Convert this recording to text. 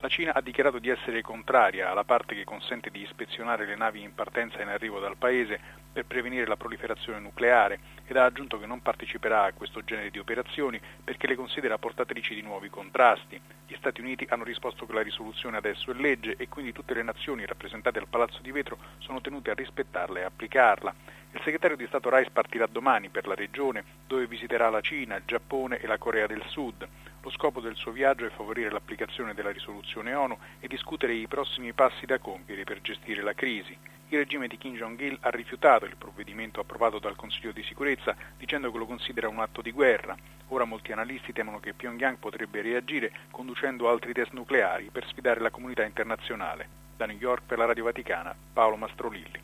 La Cina ha dichiarato di essere contraria alla parte che consente di ispezionare le navi in partenza e in arrivo dal paese per prevenire la proliferazione nucleare ed ha aggiunto che non parteciperà a questo genere di operazioni perché le considera portatrici di nuovi contrasti. Gli Stati Uniti hanno risposto che la risoluzione adesso è legge e quindi tutte le nazioni rappresentate al Palazzo di Vetro sono tenute a rispettarla e applicarla. Il segretario di Stato Rice partirà domani per la regione, dove visiterà la Cina, il Giappone e la Corea del Sud. Lo scopo del suo viaggio è favorire l'applicazione della risoluzione ONU e discutere i prossimi passi da compiere per gestire la crisi. Il regime di Kim Jong-il ha rifiutato il provvedimento approvato dal Consiglio di sicurezza dicendo che lo considera un atto di guerra. Ora molti analisti temono che Pyongyang potrebbe reagire conducendo altri test nucleari per sfidare la comunità internazionale. Da New York per la Radio Vaticana, Paolo Mastrolilli.